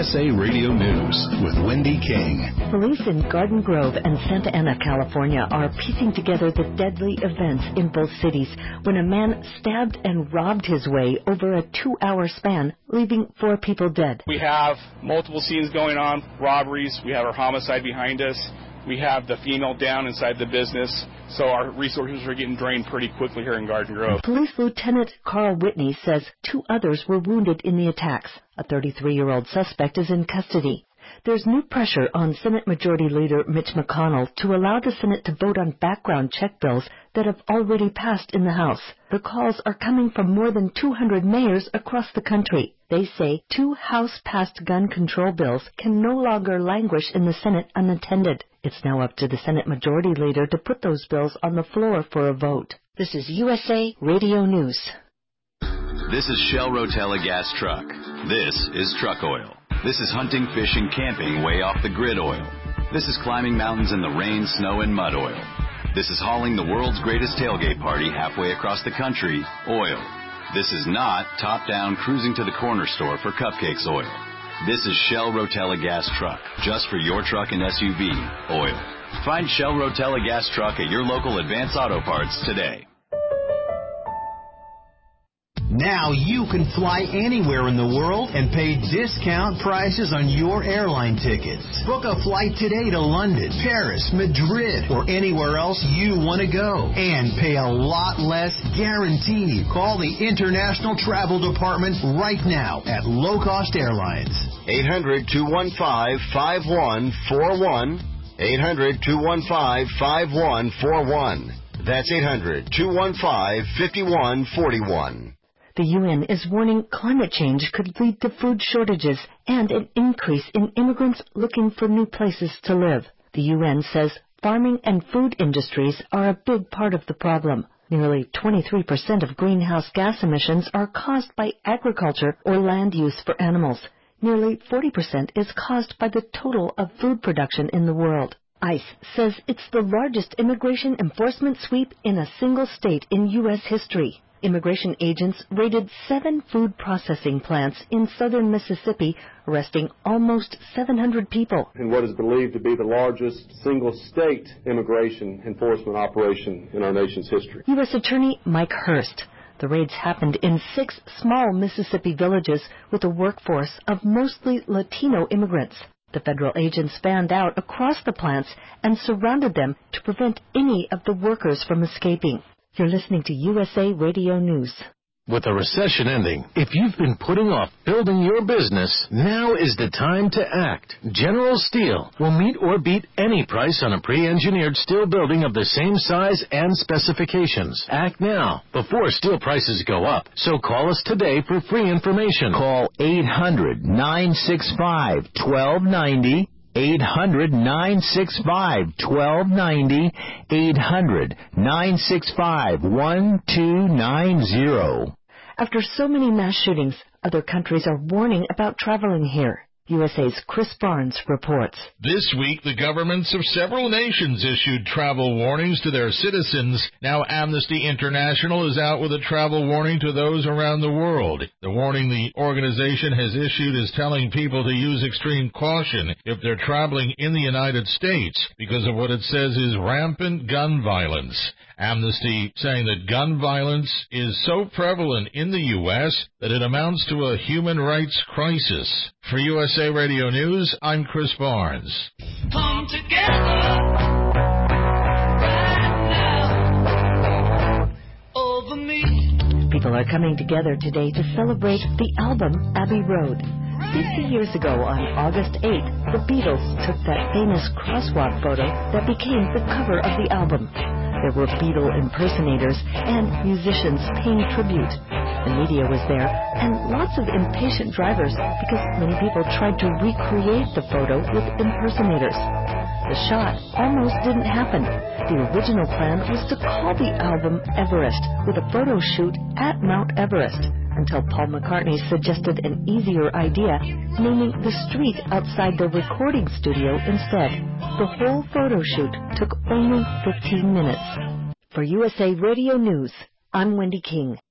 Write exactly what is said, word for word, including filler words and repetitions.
S A Radio News with Wendy King. Police in Garden Grove and Santa Ana, California are piecing together the deadly events in both cities when a man stabbed and robbed his way over a two-hour span, leaving four people dead. We have multiple scenes going on, robberies. We have our homicide behind us. We have the female down inside the business, so our resources are getting drained pretty quickly here in Garden Grove. Police Lieutenant Carl Whitney says two others were wounded in the attacks. A thirty-three-year-old suspect is in custody. There's new pressure on Senate Majority Leader Mitch McConnell to allow the Senate to vote on background check bills that have already passed in the House. The calls are coming from more than two hundred mayors across the country. They say two House-passed gun control bills can no longer languish in the Senate unattended. It's now up to the Senate Majority Leader to put those bills on the floor for a vote. This is U S A Radio News. This is Shell Rotella gas truck. This is truck oil. This is hunting, fishing, camping way off the grid oil. This is climbing mountains in the rain, snow, and mud oil. This is hauling the world's greatest tailgate party halfway across the country, oil. This is not top-down cruising to the corner store for cupcakes oil. This is Shell Rotella gas truck, just for your truck and S U V, oil. Find Shell Rotella gas truck at your local Advance Auto Parts today. Now you can fly anywhere in the world and pay discount prices on your airline tickets. Book a flight today to London, Paris, Madrid, or anywhere else you want to go. And pay a lot less guaranteed. Call the International Travel Department right now at Low Cost Airlines. eight hundred, two one five, five one four one. eight hundred, two one five, five one four one. That's eight hundred, two one five, five one four one. The U N is warning climate change could lead to food shortages and an increase in immigrants looking for new places to live. The U N says farming and food industries are a big part of the problem. Nearly twenty-three percent of greenhouse gas emissions are caused by agriculture or land use for animals. Nearly forty percent is caused by the total of food production in the world. ICE says it's the largest immigration enforcement sweep in a single state in U S history. Immigration agents raided seven food processing plants in southern Mississippi, arresting almost seven hundred people. In what is believed to be the largest single-state immigration enforcement operation in our nation's history. U S Attorney Mike Hurst. The raids happened in six small Mississippi villages with a workforce of mostly Latino immigrants. The federal agents fanned out across the plants and surrounded them to prevent any of the workers from escaping. You're listening to U S A Radio News. With the recession ending, if you've been putting off building your business, now is the time to act. General Steel will meet or beat any price on a pre-engineered steel building of the same size and specifications. Act now, before steel prices go up. So call us today for free information. Call eight hundred, nine six five, one two nine zero. eight hundred, nine six five, one two nine zero. eight hundred, nine six five, one two nine zero. After so many mass shootings, other countries are warning about traveling here. U S A's Chris Barnes reports. This week, the governments of several nations issued travel warnings to their citizens. Now Amnesty International is out with a travel warning to those around the world. The warning the organization has issued is telling people to use extreme caution if they're traveling in the United States because of what it says is rampant gun violence. Amnesty saying that gun violence is so prevalent in the U S that it amounts to a human rights crisis. For U S A Radio News, I'm Chris Barnes. Come together right now over me. People are coming together today to celebrate the album Abbey Road. fifty years ago, on August eighth, the Beatles took that famous crosswalk photo that became the cover of the album. There were Beatle impersonators and musicians paying tribute. The media was there, and lots of impatient drivers because many people tried to recreate the photo with impersonators. The shot almost didn't happen. The original plan was to call the album Everest with a photo shoot at Mount Everest, until Paul McCartney suggested an easier idea, naming the street outside the recording studio instead. The whole photo shoot took only fifteen minutes. For U S A Radio News, I'm Wendy King.